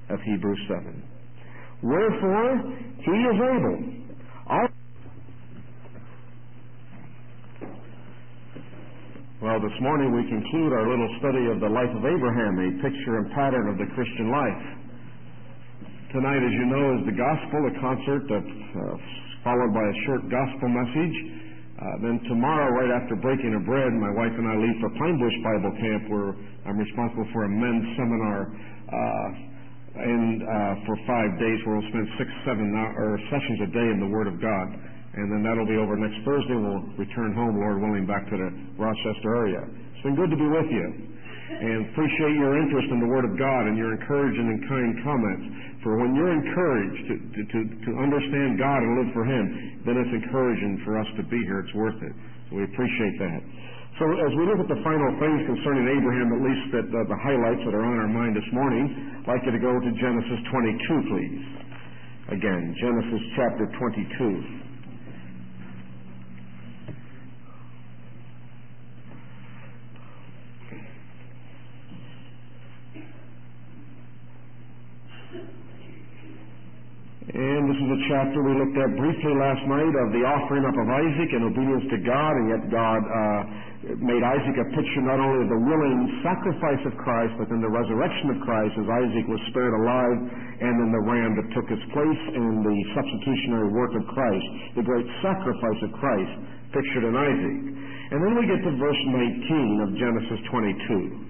of Hebrews 7. Wherefore, he is able. Well, this morning we conclude our little study of the life of Abraham, a picture and pattern of the Christian life. Tonight, as you know, is the gospel, a concert that's followed by a short gospel message. Then tomorrow, right after breaking of bread, my wife and I leave for Pine Bush Bible Camp, where I'm responsible for a men's seminar for 5 days, where we'll spend 6-7 sessions a day in the Word of God. And then that'll be over next Thursday. We'll return home, Lord willing, back to the Rochester area. It's been good to be with you, and appreciate your interest in the Word of God and your encouraging and kind comments. For when you're encouraged to understand God and live for Him, then it's encouraging for us to be here. It's worth it. So we appreciate that. So as we look at the final things concerning Abraham, at least the highlights that are on our mind this morning, I'd like you to go to Genesis 22, please. Again, Genesis chapter 22. And this is a chapter we looked at briefly last night of the offering up of Isaac in obedience to God, and yet God made Isaac a picture not only of the willing sacrifice of Christ, but then the resurrection of Christ as Isaac was spared alive, and then the ram that took his place in the substitutionary work of Christ, the great sacrifice of Christ pictured in Isaac. And then we get to verse 19 of Genesis 22.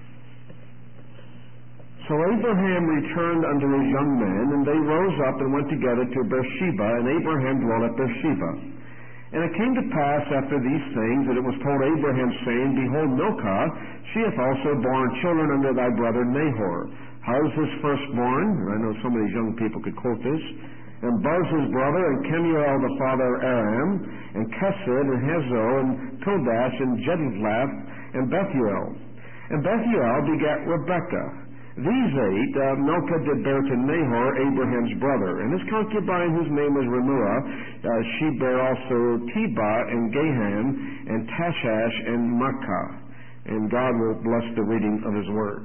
So Abraham returned unto his young men, and they rose up and went together to Beersheba, and Abraham dwelt at Beersheba. And it came to pass after these things that it was told Abraham, saying, Behold, Milcah, she hath also borne children unto thy brother Nahor. How's his firstborn? I know some of these young people could quote this. And Buz his brother, and Kemuel the father of Aram, and Chesed, and Hazo, and Pildash, and Jedidlath, and Bethuel. And Bethuel begat Rebekah. These 8 Milcah did bear to Nahor, Abraham's brother, and his concubine, whose name was Remuah, she bare also Tebah, and Gaham, and Tashash, and Makkah. And God will bless the reading of His Word.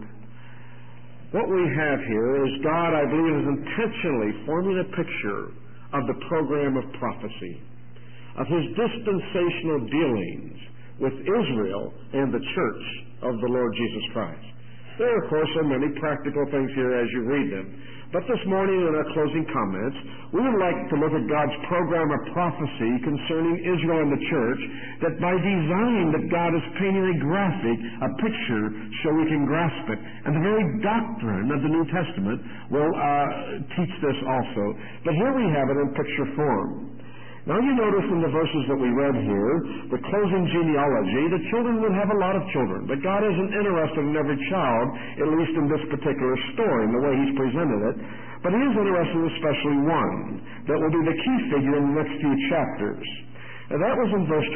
What we have here is God, I believe, is intentionally forming a picture of the program of prophecy, of His dispensational dealings with Israel and the church of the Lord Jesus Christ. There, of course, are many practical things here as you read them. But this morning in our closing comments, we would like to look at God's program of prophecy concerning Israel and the church, that by design that God is painting a graphic, a picture, so we can grasp it. And the very doctrine of the New Testament will teach this also. But here we have it in picture form. Now you notice in the verses that we read here, the closing genealogy, the children would have a lot of children. But God isn't interested in every child, at least in this particular story, in the way He's presented it. But He is interested in especially one that will be the key figure in the next few chapters. And that was in verse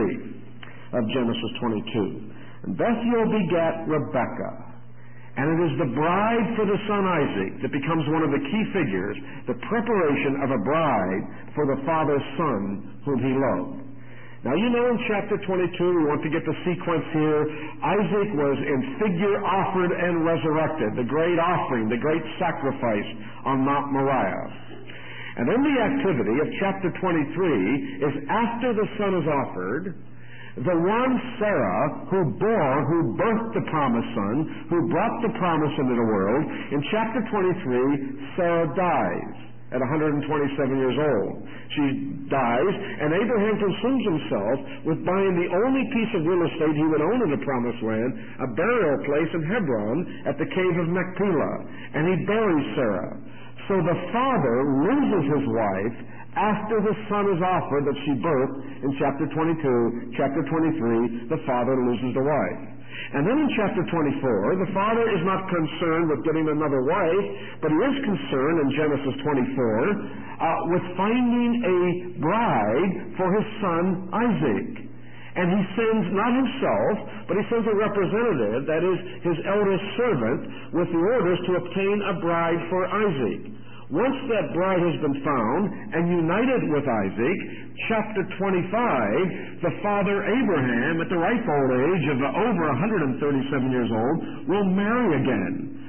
23 of Genesis 22. And Bethuel begat Rebekah. And it is the bride for the son Isaac that becomes one of the key figures, the preparation of a bride for the father's son whom he loved. Now you know in chapter 22, we want to get the sequence here, Isaac was in figure offered and resurrected, the great offering, the great sacrifice on Mount Moriah. And then the activity of chapter 23 is after the son is offered, the one Sarah who birthed the promised son, who brought the promise into the world, in chapter 23, Sarah dies at 127 years old. She dies, and Abraham consumes himself with buying the only piece of real estate he would own in the promised land, a burial place in Hebron at the cave of Machpelah, and he buries Sarah. So the father loses his wife after the son is offered that she birthed in chapter 22, chapter 23, the father loses the wife. And then in chapter 24, the father is not concerned with getting another wife, but he is concerned in Genesis 24 with finding a bride for his son Isaac. And he sends not himself, but he sends a representative, that is his eldest servant, with the orders to obtain a bride for Isaac. Once that bride has been found and united with Isaac, chapter 25, the father Abraham, at the ripe old age of over 137 years old, will marry again.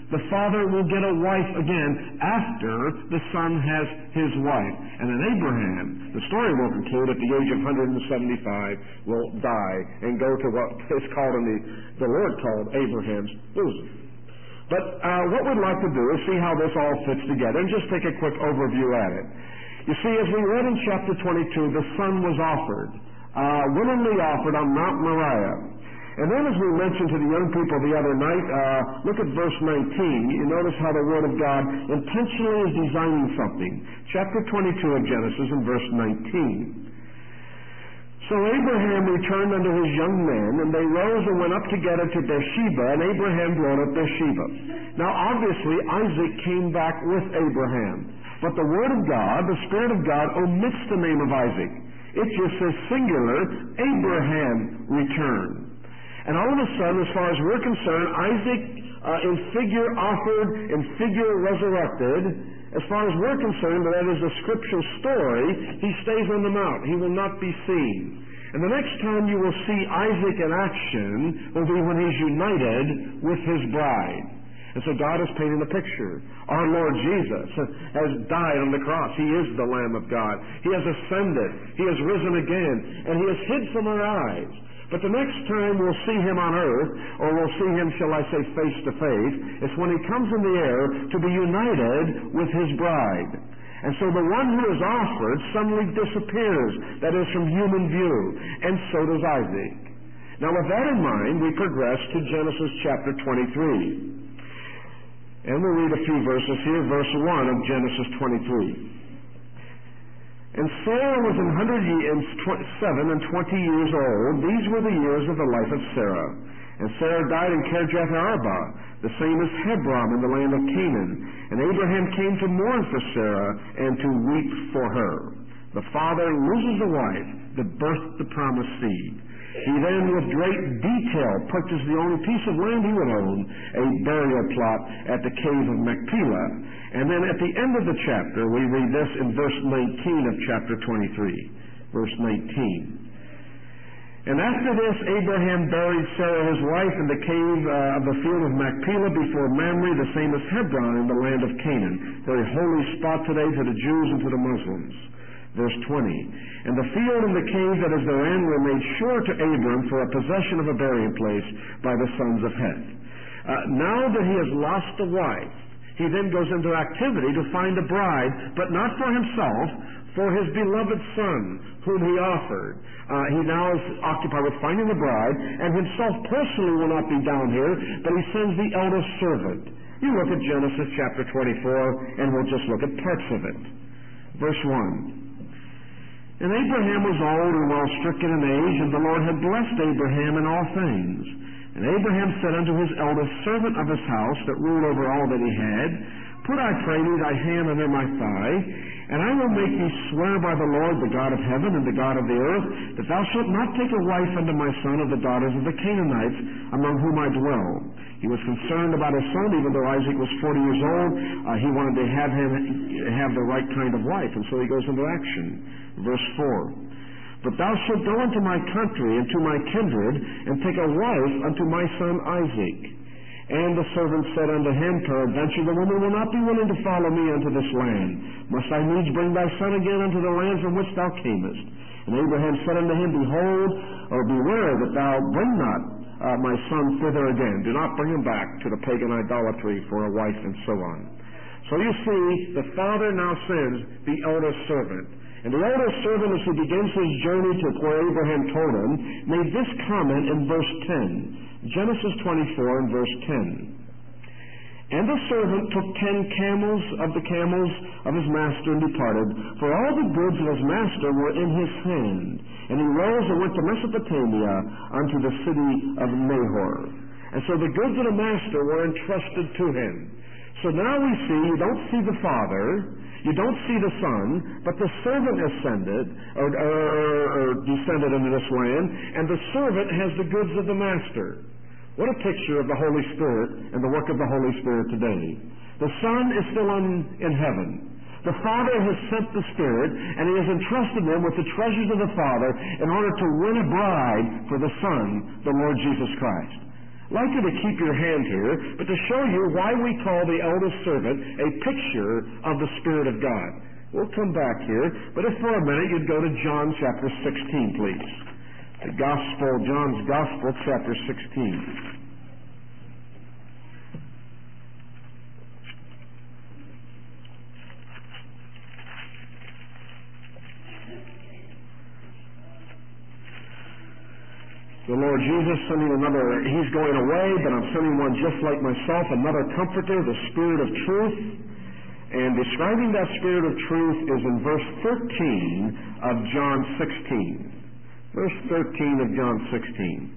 the father will get a wife again after the son has his wife. And then Abraham, the story will conclude, at the age of 175, will die and go to what is called the Lord called Abraham's bosom. But what we'd like to do is see how this all fits together and just take a quick overview at it. You see, as we read in chapter 22, the son was offered, willingly offered on Mount Moriah. And then, as we mentioned to the young people the other night, look at verse 19. You notice how the Word of God intentionally is designing something. Chapter 22 of Genesis and verse 19. So Abraham returned unto his young men, and they rose and went up together to Beersheba, and Abraham dwelt at Beersheba. Now, obviously, Isaac came back with Abraham. But the Word of God, the Spirit of God, omits the name of Isaac. It just says singular, Abraham returned. And all of a sudden, as far as we're concerned, Isaac in figure offered, in figure resurrected. As far as we're concerned, that is a scriptural story, he stays on the mount. He will not be seen. And the next time you will see Isaac in action will be when he's united with his bride. And so God is painting a picture. Our Lord Jesus has died on the cross. He is the Lamb of God. He has ascended. He has risen again. And He is hid from our eyes. But the next time we'll see Him on earth, or we'll see Him, shall I say, face to face, it's when He comes in the air to be united with His bride. And so the one who is offered suddenly disappears, that is, from human view. And so does Isaac. Now with that in mind, we progress to Genesis chapter 23. And we'll read a few verses here. Verse 1 of Genesis 23. And Sarah was 107 and 20 years old. These were the years of the life of Sarah. And Sarah died in Kirjath Arba, the same as Hebron in the land of Canaan. And Abraham came to mourn for Sarah and to weep for her. The father loses a wife that birthed the promised seed. He then, with great detail, purchased the only piece of land he would own, a burial plot at the cave of Machpelah. And then at the end of the chapter, we read this in verse 19 of chapter 23. Verse 19. And after this, Abraham buried Sarah his wife in the cave of the field of Machpelah before Mamre, the same as Hebron in the land of Canaan, very holy spot today to the Jews and to the Muslims. Verse 20. And the field and the cave that is therein were made sure to Abram for a possession of a burying place by the sons of Heth. Now that he has lost a wife, he then goes into activity to find a bride, but not for himself, for his beloved son, whom he offered. He now is occupied with finding the bride, and himself personally will not be down here, but he sends the eldest servant. You look at Genesis chapter 24, and we'll just look at parts of it. Verse 1. And Abraham was old and well stricken in age, and the Lord had blessed Abraham in all things. And Abraham said unto his eldest servant of his house, that ruled over all that he had, Put, I pray thee, thy hand under my thigh, and I will make thee swear by the Lord, the God of heaven and the God of the earth, that thou shalt not take a wife unto my son of the daughters of the Canaanites, among whom I dwell. He was concerned about his son, even though Isaac was 40 years old. He wanted to have him have the right kind of wife, and so he goes into action. Verse 4. But thou shalt go into my country and to my kindred, and take a wife unto my son Isaac. And the servant said unto him, Peradventure the woman will not be willing to follow me unto this land. Must I needs bring thy son again unto the land from which thou camest? And Abraham said unto him, Behold, or beware that thou bring not my son thither again. Do not bring him back to the pagan idolatry for a wife, and so on. So you see, the father now sends the eldest servant. And the eldest servant, as he begins his journey to where Abraham told him, made this comment in verse 10. Genesis 24 and verse 10. And the servant took 10 camels of the camels of his master and departed, for all the goods of his master were in his hand. And he rose and went to Mesopotamia unto the city of Nahor. And so the goods of the master were entrusted to him. So now we see, you don't see the father, you don't see the son, but the servant ascended, or descended into this land, and the servant has the goods of the master. What a picture of the Holy Spirit and the work of the Holy Spirit today. The Son is still in heaven. The Father has sent the Spirit, and He has entrusted them with the treasures of the Father in order to win a bride for the Son, the Lord Jesus Christ. I'd like you to keep your hand here, but to show you why we call the eldest servant a picture of the Spirit of God. We'll come back here, but if for a minute you'd go to John chapter 16, please. The Gospel, John's Gospel, chapter 16. The Lord Jesus sending He's going away, but I'm sending one just like myself, another comforter, the Spirit of truth. And describing that Spirit of truth is in verse 13 of John 16. Verse 13 of John 16.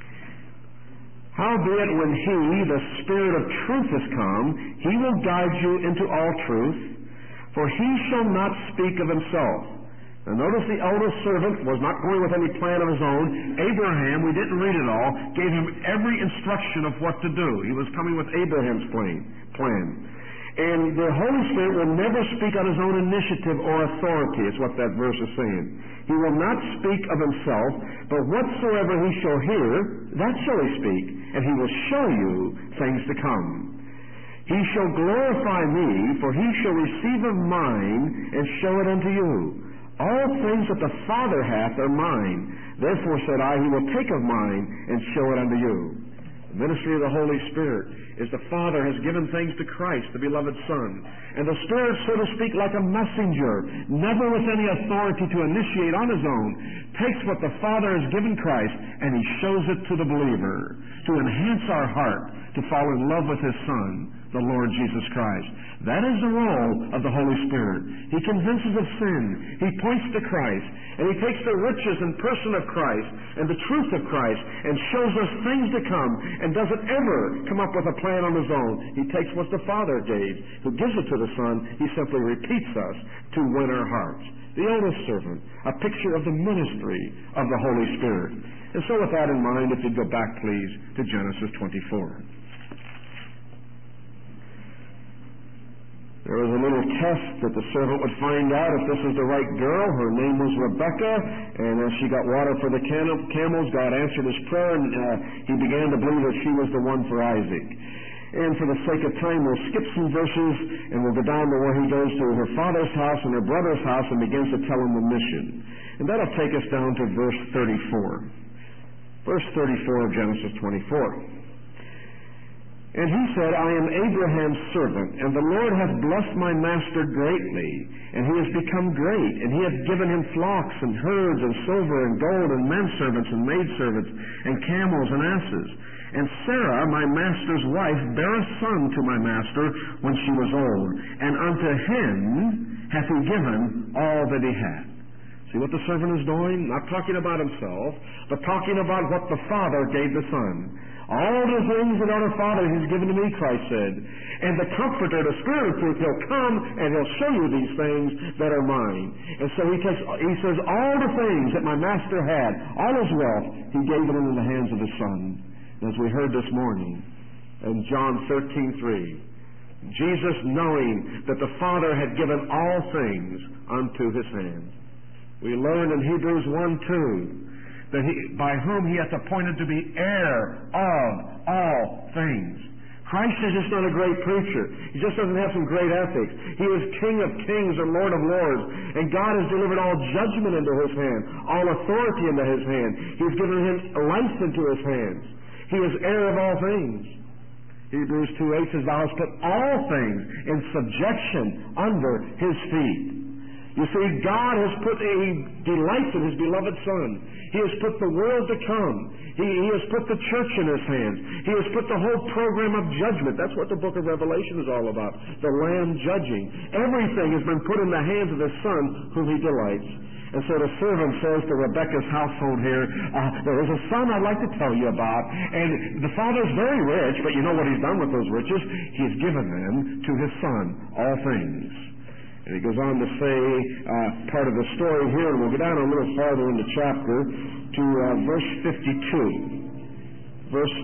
Howbeit when He, the Spirit of truth, is come, He will guide you into all truth, for He shall not speak of Himself. Now notice the eldest servant was not going with any plan of his own. Abraham, we didn't read it all, gave him every instruction of what to do. He was coming with Abraham's plan. And the Holy Spirit will never speak on his own initiative or authority, is what that verse is saying. He will not speak of himself, but whatsoever he shall hear, that shall he speak, and he will show you things to come. He shall glorify me, for he shall receive of mine, and show it unto you. All things that the Father hath are mine. Therefore said I, He will take of mine and show it unto you. The ministry of the Holy Spirit is the Father has given things to Christ, the beloved Son. And the Spirit, so to speak, like a messenger, never with any authority to initiate on His own, takes what the Father has given Christ and He shows it to the believer to enhance our heart to fall in love with His Son, the Lord Jesus Christ. That is the role of the Holy Spirit. He convinces of sin. He points to Christ. And He takes the riches and person of Christ and the truth of Christ and shows us things to come and doesn't ever come up with a plan on His own. He takes what the Father gave, who gives it to the Son. He simply repeats us to win our hearts. The eldest servant, a picture of the ministry of the Holy Spirit. And so with that in mind, if you'd go back, please, to Genesis 24. There was a little test that the servant would find out if this was the right girl. Her name was Rebekah, and as she got water for the camels, God answered his prayer, and he began to believe that she was the one for Isaac. And for the sake of time, we'll skip some verses, and we'll go down to where he goes to her father's house and her brother's house and begins to tell him the mission. And that'll take us down to verse 34. Verse 34 of Genesis 24. And he said, I am Abraham's servant, and the Lord hath blessed my master greatly, and he has become great, and he hath given him flocks and herds and silver and gold and menservants and maidservants and camels and asses. And Sarah, my master's wife, bare a son to my master when she was old, and unto him hath he given all that he had. See what the servant is doing? Not talking about himself, but talking about what the Father gave the Son. All the things that our Father has given to me, Christ said. And the Comforter, the Spirit of truth, He'll come and He'll show you these things that are mine. And so He says, all the things that my Master had, all His wealth, He gave it into the hands of His Son. And as we heard this morning in John 13:3, Jesus, knowing that the Father had given all things unto His hands. We learn in Hebrews 1:2 that by whom He hath appointed to be heir of all things. Christ is just not a great preacher. He just doesn't have some great ethics. He is King of kings and Lord of lords. And God has delivered all judgment into His hand, all authority into His hand. He's given Him life into His hands. He is heir of all things. Hebrews 2:8 says, Thou hast put all things in subjection under His feet. You see, God has He delights in His beloved Son. He has put the world to come. He has put the church in His hands. He has put the whole program of judgment. That's what the book of Revelation is all about. The Lamb judging. Everything has been put in the hands of His Son, whom He delights. And so the servant says to Rebekah's household here, there is a son I'd like to tell you about. And the father's very rich, but you know what he's done with those riches? He's given them to his son, all things. And he goes on to say part of the story here, and we'll go down a little farther in the chapter to verse 52. Verse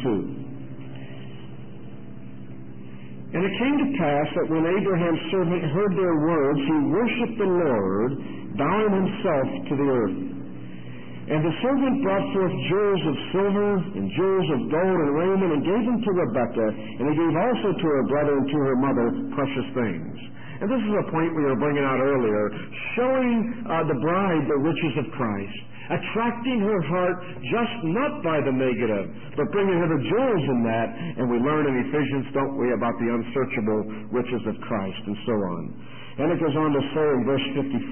52. And it came to pass that when Abraham's servant heard their words, he worshipped the Lord, bowing himself to the earth. And the servant brought forth jewels of silver and jewels of gold and raiment, and gave them to Rebekah, and he gave also to her brother and to her mother precious things. And this is a point we were bringing out earlier, showing the bride the riches of Christ, attracting her heart just not by the negative, but bringing her the jewels in that. And we learn in Ephesians, don't we, about the unsearchable riches of Christ and so on. And it goes on to say in verse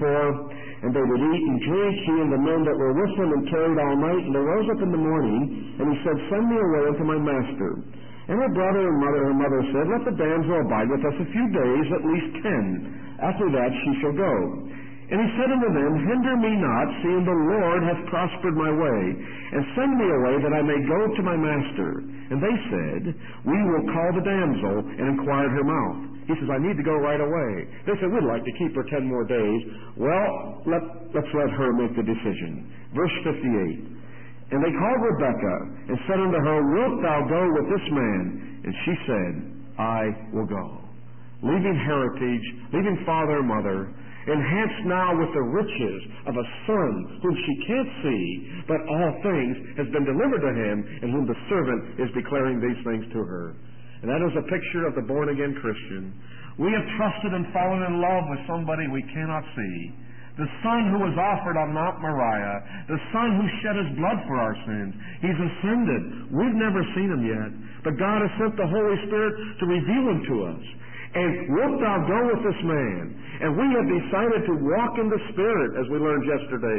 54, and they would eat and drink, he and the men that were with him, and tarried all night. And they rose up in the morning, and he said, send me away unto my master. And her brother and her mother said, let the damsel abide with us a few days, at least 10. After that she shall go. And he said unto them, hinder me not, seeing the Lord hath prospered my way, and send me away that I may go to my master. And they said, we will call the damsel and inquire her mouth. He says, I need to go right away. They said, we'd like to keep her 10 more days. Well, let's let her make the decision. Verse 58. And they called Rebekah, and said unto her, wilt thou go with this man? And she said, I will go. Leaving heritage, leaving father and mother, enhanced now with the riches of a son whom she can't see, but all things has been delivered to him, and whom the servant is declaring these things to her. And that is a picture of the born-again Christian. We have trusted and fallen in love with somebody we cannot see. The Son who was offered on Mount Moriah, the Son who shed his blood for our sins. He's ascended. We've never seen him yet, but God has sent the Holy Spirit to reveal him to us. And wilt thou go with this man? And we have decided to walk in the Spirit, as we learned yesterday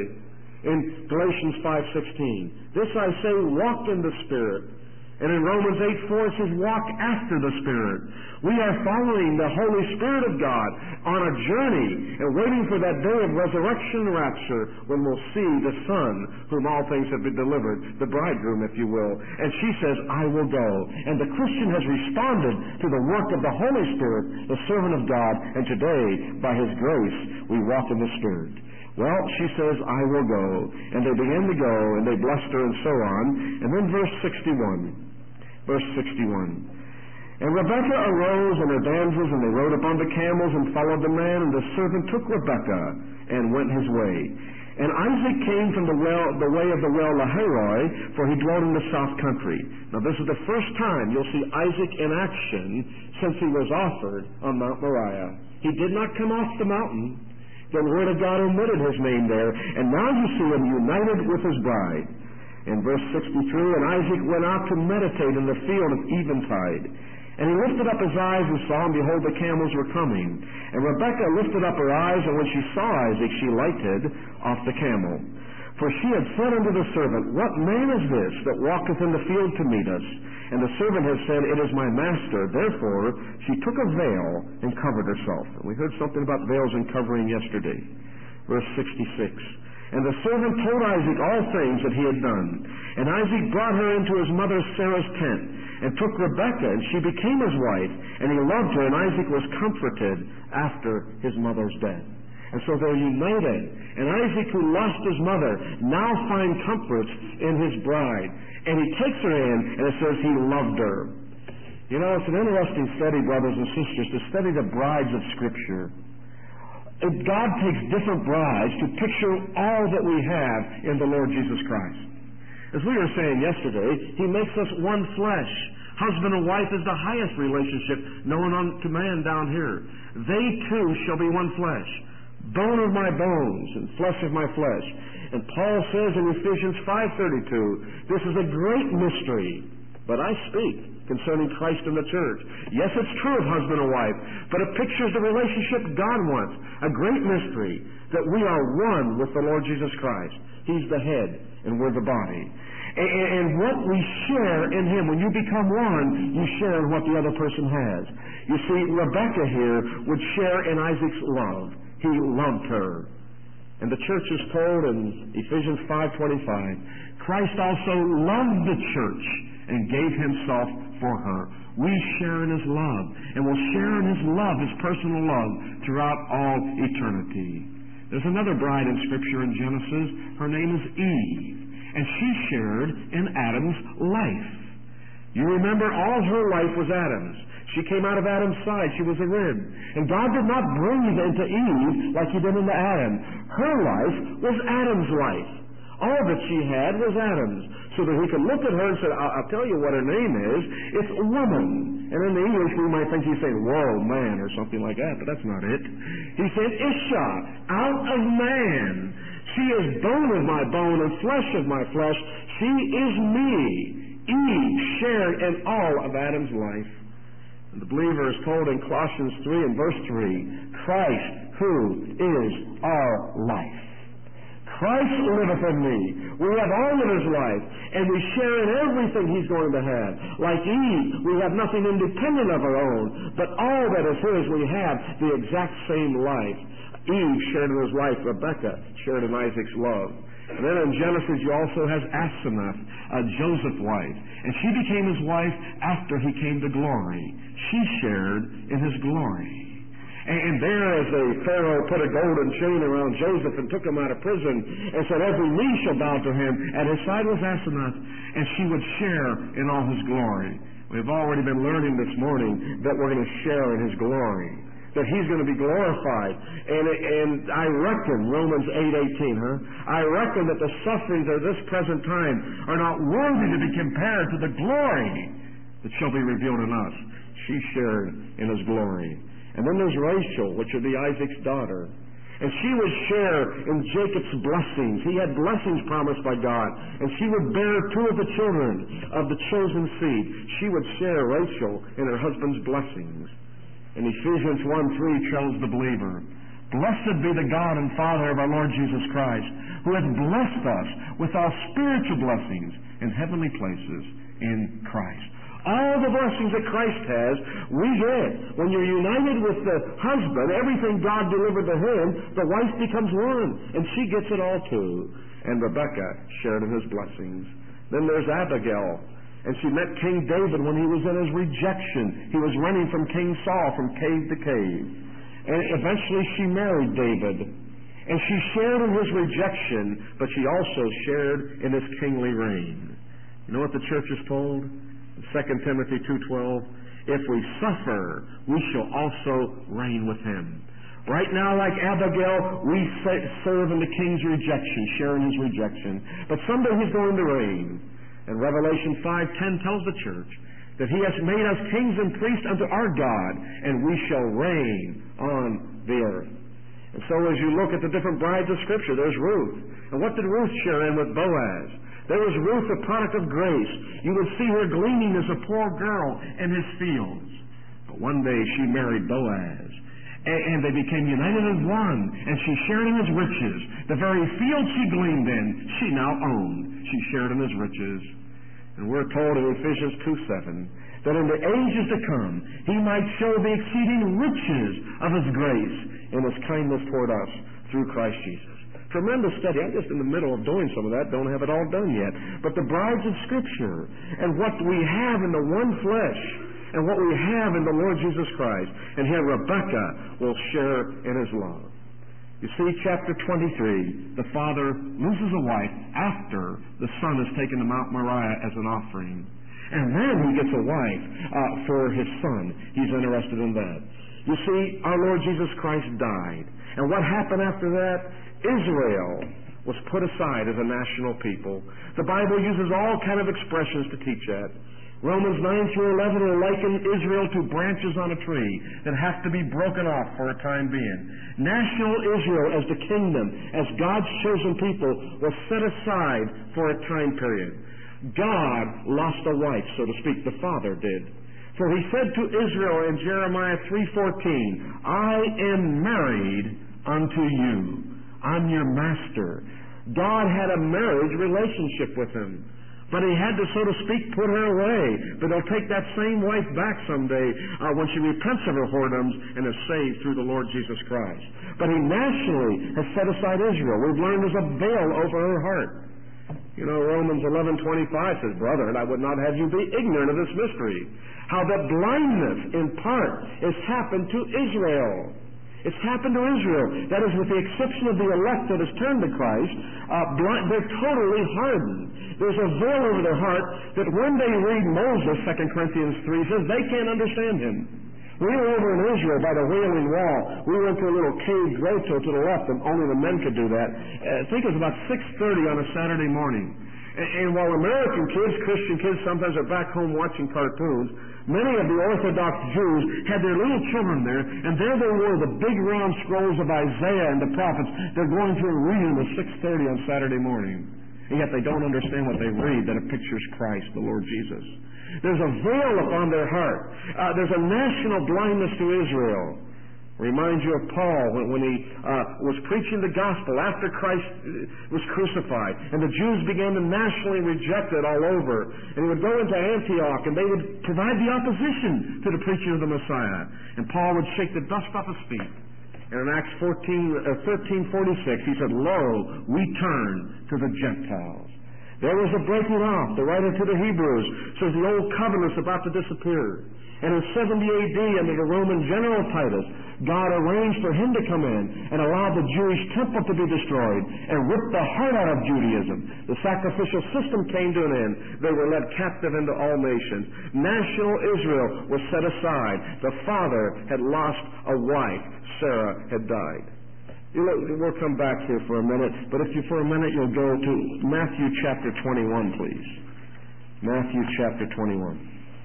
in Galatians 5:16. This I say, walk in the Spirit. And in Romans 8:4 it says, walk after the Spirit. We are following the Holy Spirit of God on a journey and waiting for that day of resurrection and rapture when we'll see the Son whom all things have been delivered, the bridegroom, if you will. And she says, I will go. And the Christian has responded to the work of the Holy Spirit, the servant of God, and today, by His grace, we walk in the Spirit. Well, she says, I will go. And they began to go, and they blessed her, and so on. And then verse 61. Verse 61. And Rebekah arose and her damsels, and they rode upon the camels and followed the man, and the servant took Rebekah and went his way. And Isaac came from the way of the well Lahairoi, for he dwelt in the south country. Now this is the first time you'll see Isaac in action since he was offered on Mount Moriah. He did not come off the mountain. The Word of God omitted his name there, and now you see him united with his bride. In verse 63, and Isaac went out to meditate in the field of eventide. And he lifted up his eyes and saw, and behold, the camels were coming. And Rebekah lifted up her eyes, and when she saw Isaac, she lighted off the camel. For she had said unto the servant, what man is this that walketh in the field to meet us? And the servant had said, it is my master. Therefore she took a veil and covered herself. And we heard something about veils and covering yesterday. Verse 66. And the servant told Isaac all things that he had done. And Isaac brought her into his mother Sarah's tent, and took Rebekah, and she became his wife, and he loved her, and Isaac was comforted after his mother's death. And so they're united. And Isaac, who lost his mother, now finds comfort in his bride. And he takes her in, and it says he loved her. You know, it's an interesting study, brothers and sisters, to study the brides of Scripture. God takes different brides to picture all that we have in the Lord Jesus Christ. As we were saying yesterday, He makes us one flesh. Husband and wife is the highest relationship known unto man down here. They two shall be one flesh. Bone of my bones and flesh of my flesh. And Paul says in Ephesians 5:32, this is a great mystery, but I speak concerning Christ and the church. Yes, it's true of husband and wife, but it pictures the relationship God wants. A great mystery, that we are one with the Lord Jesus Christ. He's the head, and we're the body. And what we share in Him, when you become one, you share in what the other person has. You see, Rebekah here would share in Isaac's love. He loved her. And the church is told in Ephesians 5:25, Christ also loved the church and gave Himself for her. We share in His love, and we'll share in His love, His personal love, throughout all eternity. There's another bride in Scripture in Genesis. Her name is Eve, and she shared in Adam's life. You remember, all her life was Adam's. She came out of Adam's side. She was a rib. And God did not breathe into Eve like He did into Adam. Her life was Adam's life. All that she had was Adam's. So that he could look at her and say, I'll tell you what her name is. It's woman. And in the English we might think he's saying, whoa, man, or something like that, but that's not it. He said, Isha, out of man. She is bone of my bone and flesh of my flesh. She is me. Eve shared in all of Adam's life. And the believer is told in Colossians 3 and verse 3, Christ, who is our life. Christ liveth in me. We have all of his life, and we share in everything he's going to have. Like Eve, we have nothing independent of our own, but all that is his, we have the exact same life. Eve shared in his life. Rebekah shared in Isaac's love. And then in Genesis, you also have Asenath, Joseph's wife. And she became his wife after he came to glory. She shared in his glory. And there, as the Pharaoh put a golden chain around Joseph and took him out of prison and said, every knee shall bow to him, at his side was Asenath, and she would share in all his glory. We've already been learning this morning that we're going to share in his glory, that he's going to be glorified. And I reckon, Romans 8:18, I reckon that the sufferings of this present time are not worthy to be compared to the glory that shall be revealed in us. She shared in his glory. And then there's Rachel, which would be Isaac's daughter. And she would share in Jacob's blessings. He had blessings promised by God. And she would bear two of the children of the chosen seed. She would share, Rachel, in her husband's blessings. And Ephesians 1:3 tells the believer, Blessed be the God and Father of our Lord Jesus Christ, who hath blessed us with all spiritual blessings in heavenly places in Christ. All the blessings that Christ has, we get. When you're united with the husband, everything God delivered to him, the wife becomes one, and she gets it all too. And Rebekah shared in his blessings. Then there's Abigail, and she met King David when he was in his rejection. He was running from King Saul from cave to cave. And eventually she married David. And she shared in his rejection, but she also shared in his kingly reign. You know what the church is told? 2 Timothy 2:12, if we suffer, we shall also reign with him. Right now, like Abigail, we serve in the king's rejection, share in his rejection. But someday he's going to reign. And Revelation 5:10 tells the church that he has made us kings and priests unto our God, and we shall reign on the earth. And so as you look at the different brides of Scripture, there's Ruth. And what did Ruth share in with Boaz? There was Ruth, a product of grace. You would see her gleaning as a poor girl in his fields. But one day she married Boaz. And they became united as one. And she shared in his riches. The very field she gleaned in, she now owned. She shared in his riches. And we're told in Ephesians 2:7 that in the ages to come, he might show the exceeding riches of his grace in his kindness toward us through Christ Jesus. Tremendous study. I'm just in the middle of doing some of that. Don't have it all done yet. But the brides of Scripture and what we have in the one flesh and what we have in the Lord Jesus Christ. And here Rebekah will share in his love. You see, chapter 23, the father loses a wife after the son is taken to Mount Moriah as an offering. And then he gets a wife for his son. He's interested in that. You see, our Lord Jesus Christ died. And what happened after that? Israel was put aside as a national people. The Bible uses all kind of expressions to teach that. Romans 9-11 will liken Israel to branches on a tree that have to be broken off for a time being. National Israel as the kingdom, as God's chosen people, was set aside for a time period. God lost a wife, so to speak. The Father did. For he said to Israel in Jeremiah 3:14, I am married unto you. I'm your master. God had a marriage relationship with him. But he had to, so to speak, put her away. But he'll take that same wife back someday when she repents of her whoredoms and is saved through the Lord Jesus Christ. But he nationally has set aside Israel. We've learned there's a veil over her heart. You know, Romans 11:25 says, Brethren, I would not have you be ignorant of this mystery, how that blindness in part is happened to Israel. It's happened to Israel. That is, with the exception of the elect that has turned to Christ, they're totally hardened. There's a veil over their heart that when they read Moses, 2 Corinthians 3 says, they can't understand him. We were over in Israel by the Wailing Wall. We went to a little cave grotto to the left, and only the men could do that. I think it was about 6:30 on a Saturday morning. And while American kids, Christian kids, sometimes are back home watching cartoons, many of the Orthodox Jews had their little children there, and there they were, the big round scrolls of Isaiah and the prophets. They're going through and reading them at 6:30 on Saturday morning. And yet they don't understand what they read, that it pictures Christ, the Lord Jesus. There's a veil upon their heart. There's a national blindness to Israel. Reminds you of Paul when he was preaching the gospel after Christ was crucified, and the Jews began to nationally reject it all over. And he would go into Antioch, and they would provide the opposition to the preaching of the Messiah. And Paul would shake the dust off his feet. And in Acts 13:46, he said, "Lo, we turn to the Gentiles." There was a breaking off. The writer to the Hebrews says the old covenant's about to disappear. And in 70 A.D., under the Roman general Titus, God arranged for him to come in and allow the Jewish temple to be destroyed and rip the heart out of Judaism. The sacrificial system came to an end. They were led captive into all nations. National Israel was set aside. The father had lost a wife. Sarah had died. We'll come back here for a minute, but if you for a minute you'll go to Matthew chapter 21, please. Matthew chapter 21.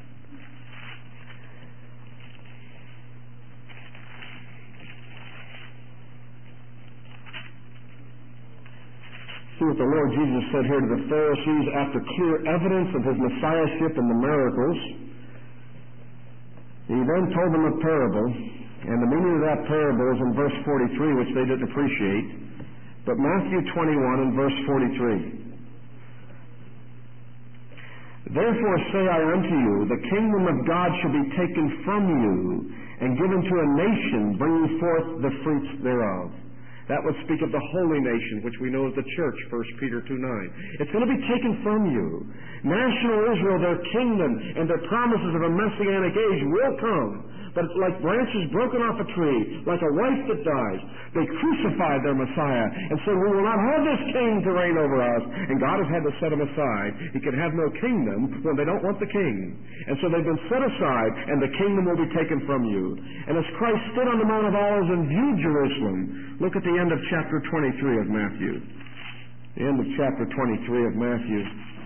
See what the Lord Jesus said here to the Pharisees after clear evidence of his messiahship and the miracles. He then told them a parable. And the meaning of that parable is in verse 43, which they didn't appreciate. But Matthew 21 and verse 43. "Therefore say I unto you, the kingdom of God shall be taken from you, and given to a nation bringing forth the fruits thereof." That would speak of the holy nation, which we know as the church, 1 Peter 2:9. It's going to be taken from you. National Israel, their kingdom, and their promises of a messianic age will come. But it's like branches broken off a tree, like a wife that dies. They crucified their Messiah and said, "We will not have this king to reign over us." And God has had to set him aside. He can have no kingdom when they don't want the king. And so they've been set aside, and the kingdom will be taken from you. And as Christ stood on the Mount of Olives and viewed Jerusalem, look at the end of chapter 23 of Matthew. The end of chapter 23 of Matthew.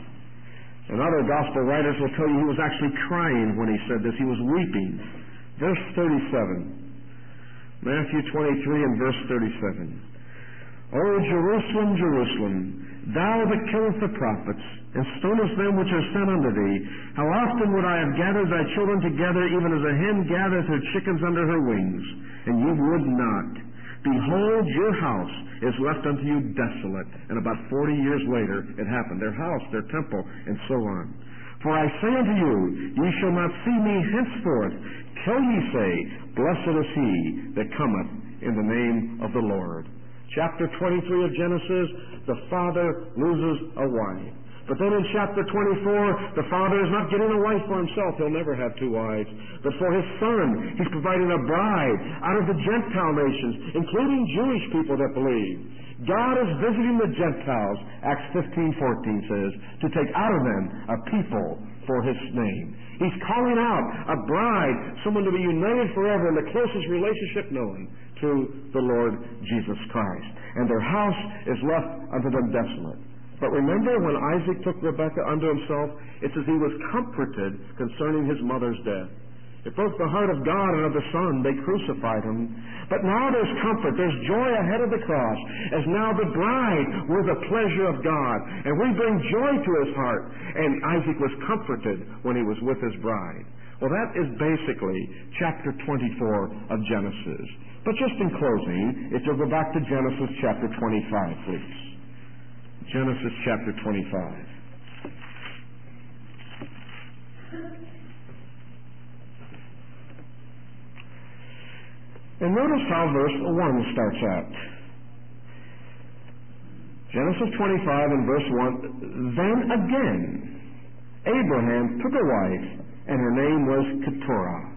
And other gospel writers will tell you he was actually crying when he said this. He was weeping. Verse 37. Matthew 23 and verse 37. "O Jerusalem, Jerusalem, thou that killest the prophets, and stonest them which are sent unto thee, how often would I have gathered thy children together, even as a hen gathereth her chickens under her wings, and ye would not. Behold, your house is left unto you desolate." And about 40 years later, it happened. Their house, their temple, and so on. "For I say unto you, ye shall not see me henceforth, till ye say, Blessed is he that cometh in the name of the Lord." Chapter 23 of Genesis, the father loses a wife. But then in chapter 24, the father is not getting a wife for himself. He'll never have two wives. But for his son, he's providing a bride out of the Gentile nations, including Jewish people that believe. God is visiting the Gentiles, Acts 15:14 says, to take out of them a people for his name. He's calling out a bride, someone to be united forever in the closest relationship known to the Lord Jesus Christ. And their house is left unto them desolate. But remember when Isaac took Rebekah unto himself, it says he was comforted concerning his mother's death. It broke the heart of God and of the Son. They crucified him. But now there's comfort. There's joy ahead of the cross, as now the bride were the pleasure of God. And we bring joy to his heart. And Isaac was comforted when he was with his bride. Well, that is basically chapter 24 of Genesis. But just in closing, if you'll go back to Genesis chapter 25, please. Genesis chapter 25. And notice how verse 1 starts out. Genesis 25 and verse 1. "Then again, Abraham took a wife, and her name was Keturah.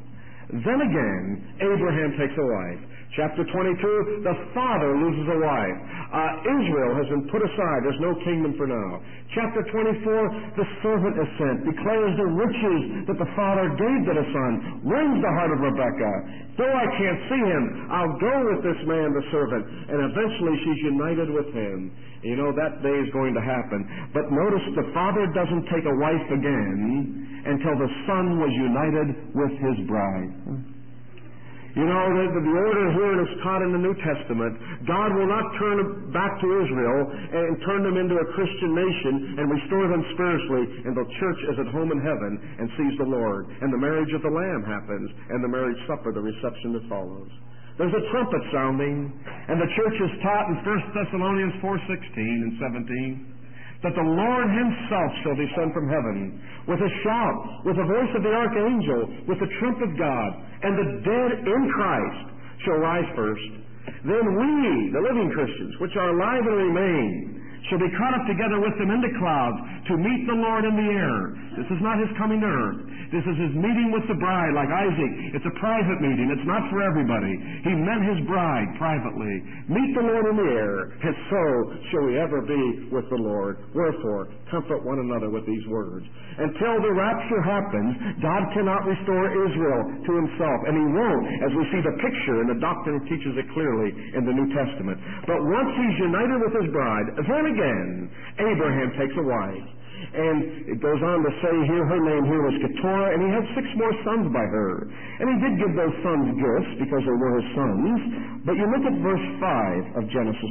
Then again, Abraham takes a wife. Chapter 22, the father loses a wife. Israel has been put aside. There's no kingdom for now. Chapter 24, the servant is sent, declares the riches that the father gave to the son, wins the heart of Rebekah. Though I can't see him, I'll go with this man, the servant. And eventually she's united with him. You know, that day is going to happen. But notice the father doesn't take a wife again until the son was united with his bride. You know, the order here is taught in the New Testament. God will not turn back to Israel and turn them into a Christian nation and restore them spiritually, and the church is at home in heaven and sees the Lord. And the marriage of the Lamb happens, and the marriage supper, the reception that follows. There's a trumpet sounding, and the church is taught in 1 Thessalonians 4:16 and 17 that the Lord himself shall descend from heaven with a shout, with the voice of the archangel, with the trump of God, and the dead in Christ shall rise first. Then we, the living Christians, which are alive and remain, shall be caught up together with them in the clouds to meet the Lord in the air. This is not his coming to earth. This is his meeting with the bride, like Isaac. It's a private meeting. It's not for everybody. He met his bride privately. Meet the Lord in the air, and so shall we ever be with the Lord. Wherefore, comfort one another with these words. Until the rapture happens, God cannot restore Israel to himself, and he won't, as we see the picture, and the doctrine teaches it clearly in the New Testament. But once he's united with his bride, then again, Abraham takes a wife. And it goes on to say here, her name here was Keturah, and he had 6 more sons by her. And he did give those sons gifts because they were his sons. But you look at verse 5 of Genesis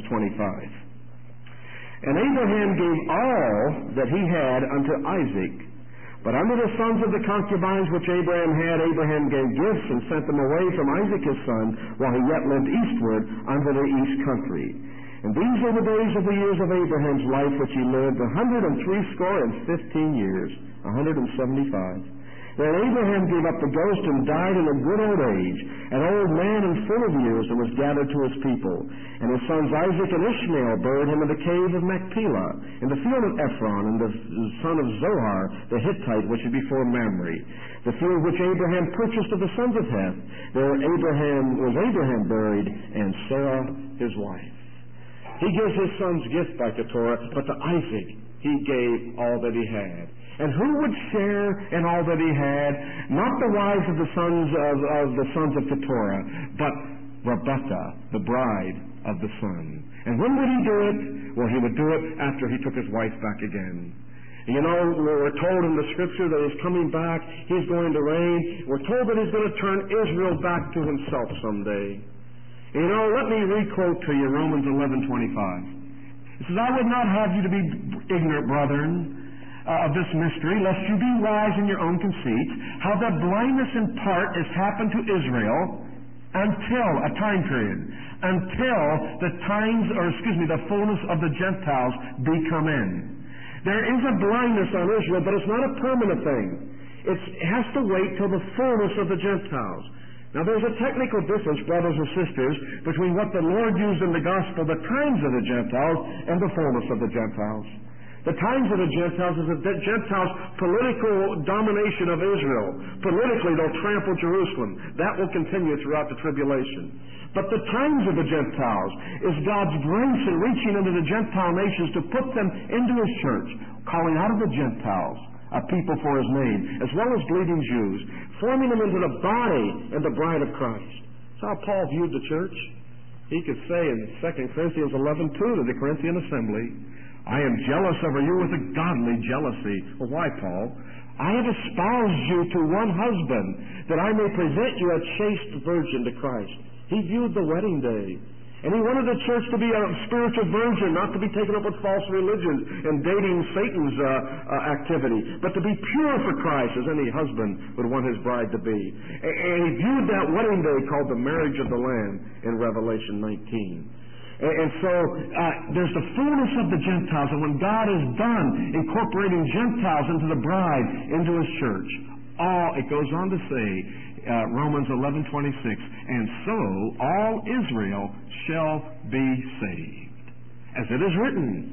25. And Abraham gave all that he had unto Isaac. But unto the sons of the concubines which Abraham had, Abraham gave gifts and sent them away from Isaac his son, while he yet lived eastward unto the east country. And these are the days of the years of Abraham's life which he lived, 115 years, 175. Then Abraham gave up the ghost and died in a good old age, an old man and full of years, and was gathered to his people. And his sons Isaac and Ishmael buried him in the cave of Machpelah, in the field of Ephron, and the son of Zohar, the Hittite, which is before Mamre, the field which Abraham purchased of the sons of Heth. There was Abraham buried, and Sarah his wife. He gives his son's gift by Keturah, but to Isaac he gave all that he had. And who would share in all that he had? Not the wives of the sons of Keturah, but Rebekah, the bride of the son. And when would he do it? Well, he would do it after he took his wife back again. You know, we're told in the Scripture that he's coming back, he's going to reign. We're told that he's going to turn Israel back to himself someday. You know, let me re-quote to you Romans 11:25. It says, I would not have you to be ignorant, brethren, of this mystery, lest you be wise in your own conceit, how that blindness in part is happened to Israel until a time period, until the the fullness of the Gentiles be come in. There is a blindness on Israel, but it's not a permanent thing. It has to wait till the fullness of the Gentiles. Now, there's a technical difference, brothers and sisters, between what the Lord used in the gospel, the times of the Gentiles, and the fullness of the Gentiles. The times of the Gentiles is the Gentiles' political domination of Israel. Politically, they'll trample Jerusalem. That will continue throughout the tribulation. But the times of the Gentiles is God's grace in reaching into the Gentile nations to put them into His church, calling out of the Gentiles a people for His name, as well as bleeding Jews, forming them into the body and the bride of Christ. That's how Paul viewed the church. He could say in 2 Corinthians 11:2 to the Corinthian assembly, I am jealous over you with a godly jealousy. Well, why, Paul? I have espoused you to one husband, that I may present you a chaste virgin to Christ. He viewed the wedding day. And he wanted the church to be a spiritual virgin, not to be taken up with false religions and dating Satan's activity, but to be pure for Christ, as any husband would want his bride to be. And he viewed that wedding day called the marriage of the Lamb in Revelation 19. And so there's the fullness of the Gentiles, and when God is done incorporating Gentiles into the bride, into His church, it goes on to say, Romans 11:26, and so all Israel shall be saved. As it is written,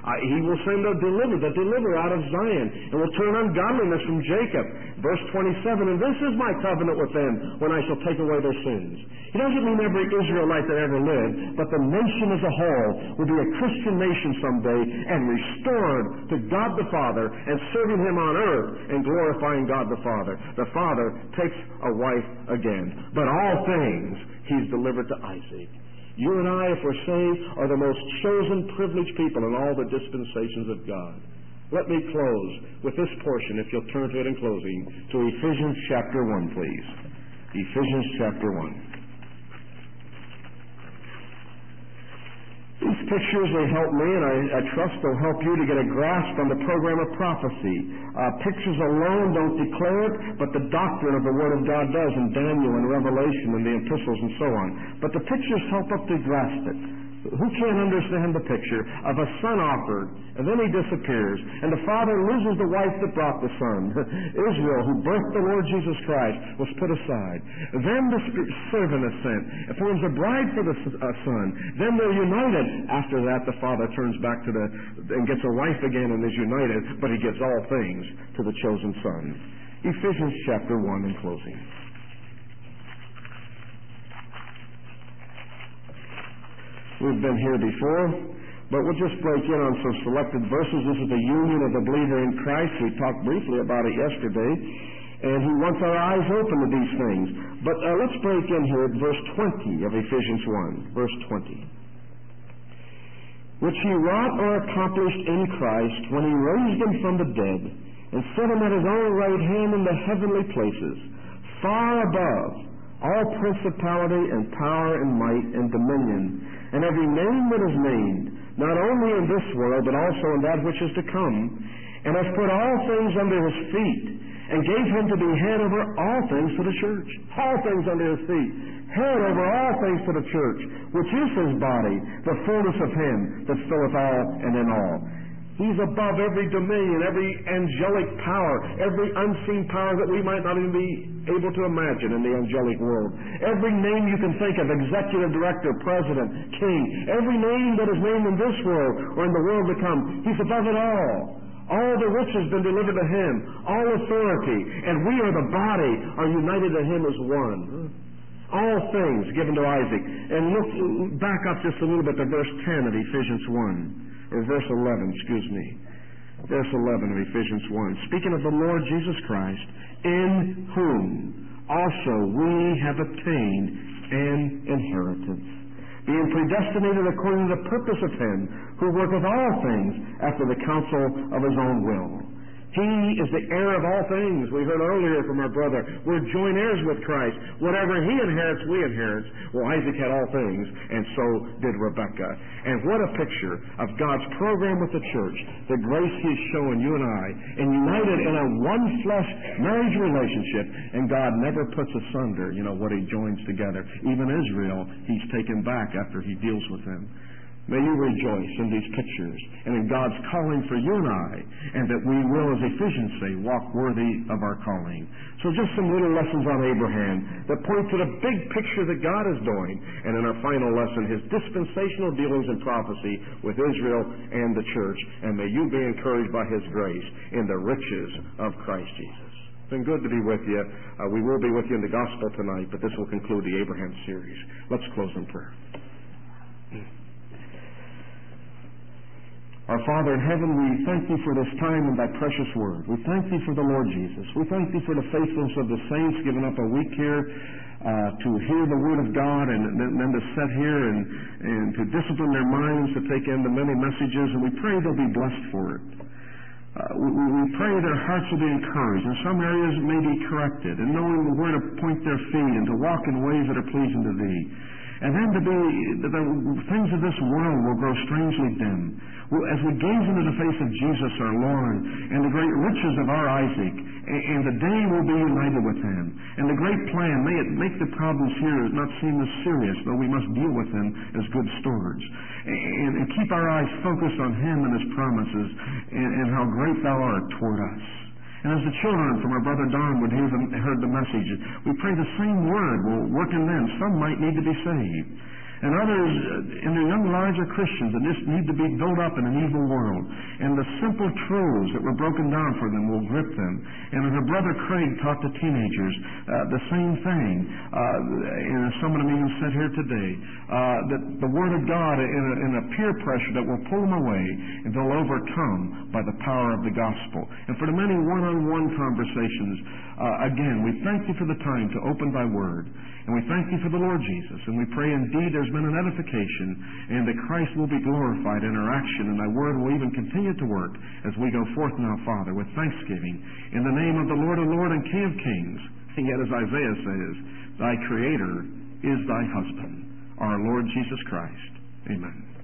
He will send the deliverer out of Zion, and will turn ungodliness from Jacob. Verse 27, and this is my covenant with them when I shall take away their sins. He doesn't mean every Israelite that ever lived, but the nation as a whole will be a Christian nation someday and restored to God the Father and serving Him on earth and glorifying God the Father. The Father takes a wife again. But all things He's delivered to Isaac. You and I, if we're saved, are the most chosen, privileged people in all the dispensations of God. Let me close with this portion, if you'll turn to it in closing, to Ephesians chapter 1, please. Ephesians chapter 1. These pictures, they help me, and I trust they'll help you to get a grasp on the program of prophecy. Pictures alone don't declare it, but the doctrine of the Word of God does in Daniel and Revelation and the epistles and so on. But the pictures help us to grasp it. Who can't understand the picture of a son offered, and then he disappears, and the father loses the wife that brought the son? Israel, who birthed the Lord Jesus Christ, was put aside. Then the servant is sent, and forms a bride for the son. Then they're united. After that, the father turns back to and gets a wife again and is united, but he gives all things to the chosen son. Ephesians chapter 1 in closing. We've been here before, but we'll just break in on some selected verses. This is the union of the believer in Christ. We talked briefly about it yesterday, and He wants our eyes open to these things. But let's break in here at verse 20 of Ephesians 1. Verse 20. Which He wrought or accomplished in Christ when He raised Him from the dead and set Him at His own right hand in the heavenly places, far above all principality and power and might and dominion, and every name that is named, not only in this world, but also in that which is to come, and has put all things under His feet, and gave Him to be head over all things to the church. All things under His feet. Head over all things to the church, which is His body, the fullness of Him that filleth all and in all. He's above every dominion, every angelic power, every unseen power that we might not even be able to imagine in the angelic world. Every name you can think of, executive director, president, king, every name that is named in this world or in the world to come, He's above it all. All the riches been delivered to Him, all authority, and we are the body, are united to Him as one. All things given to Isaac. And look back up just a little bit to verse 10 of Ephesians 1. Or verse 11, excuse me. Verse 11 of Ephesians 1. Speaking of the Lord Jesus Christ, in whom also we have obtained an inheritance, being predestinated according to the purpose of Him who worketh all things after the counsel of His own will. He is the heir of all things. We heard earlier from our brother. We're joint heirs with Christ. Whatever he inherits, we inherit. Well, Isaac had all things, and so did Rebekah. And what a picture of God's program with the church, the grace He's showing you and I, and united in a one-flesh marriage relationship. And God never puts asunder, what He joins together. Even Israel, He's taken back after He deals with them. May you rejoice in these pictures and in God's calling for you and I, and that we will, as Ephesians say, walk worthy of our calling. So just some little lessons on Abraham that point to the big picture that God is doing. And in our final lesson, His dispensational dealings in prophecy with Israel and the church. And may you be encouraged by His grace in the riches of Christ Jesus. It's been good to be with you. We will be with you in the gospel tonight, but this will conclude the Abraham series. Let's close in prayer. Our Father in heaven, we thank Thee for this time and Thy precious word. We thank Thee for the Lord Jesus. We thank Thee for the faithfulness of the saints giving up a week here to hear the word of God and then to sit here and to discipline their minds to take in the many messages. And we pray they'll be blessed for it. We pray their hearts will be encouraged. In some areas it may be corrected, and knowing where to point their feet and to walk in ways that are pleasing to Thee. And then the things of this world will grow strangely dim. As we gaze into the face of Jesus our Lord and the great riches of our Isaac, and the day we'll be united with Him, and the great plan, may it make the problems here not seem as serious, though we must deal with them as good stewards. And keep our eyes focused on Him and His promises, and how great Thou art toward us. And as the children from our brother Don would heard the message, we pray the same word will work in them. Some might need to be saved. And others in their young lives are Christians and just need to be built up in an evil world. And the simple truths that were broken down for them will grip them. And as our brother Craig taught to teenagers, the same thing. And as some of them even said here today, that the Word of God in a peer pressure that will pull them away and they'll overcome by the power of the gospel. And for the many one-on-one conversations, again, we thank you for the time to open thy Word. And we thank you for the Lord Jesus. And we pray indeed there's been an edification and that Christ will be glorified in our action and thy Word will even continue to work as we go forth now, Father, with thanksgiving in the name of the Lord of Lords and King of Kings. And yet, as Isaiah says, thy Creator is thy husband, our Lord Jesus Christ. Amen.